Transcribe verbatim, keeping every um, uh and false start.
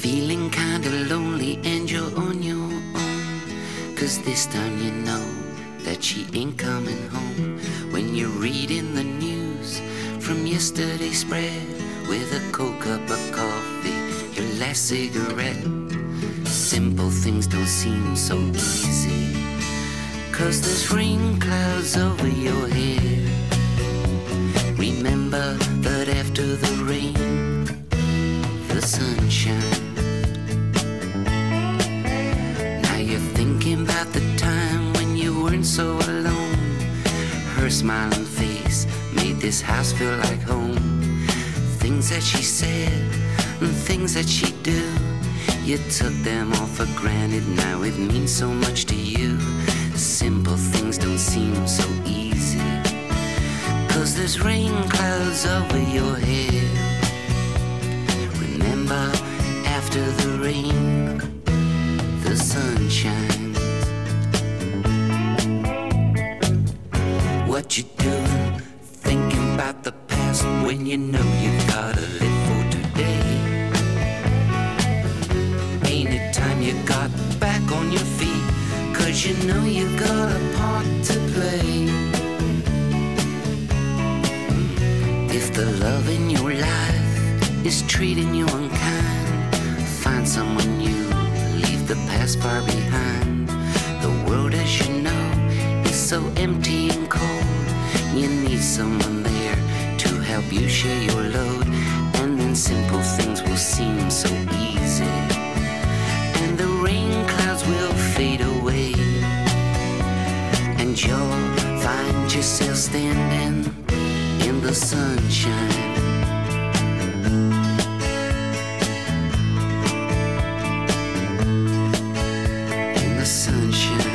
feeling kinda lonely and you're on your own, 'cause this time you know that she ain't coming home. When you're reading the news from yesterday's spread, with a cold cup of coffee, your last cigarette, simple things don't seem so easy, 'cause there's rain clouds over your head. Remember that after the rain, the sunshine. Now you're thinking about the time when you weren't so alone. Her smiling face made this house feel like home. Things that she said and things that she do, you took them all for granted. Now it means so much to you. Simple things don't seem so easy, 'cause there's rain clouds over your head. Remember, after the rain, the sun shines. What you doing, thinking about the past, when you know you gotta live for today? Ain't it time you got back on your feet, 'cause you know you got a part to play? If the love in your life is treating you unkind, find someone new, leave the past far behind. The world, as you know, is so empty and cold. You need someone there to help you share your load, and then simple things will seem so easy, and the rain clouds will fade away, and you'll find yourself standing in the sunshine. In the sunshine.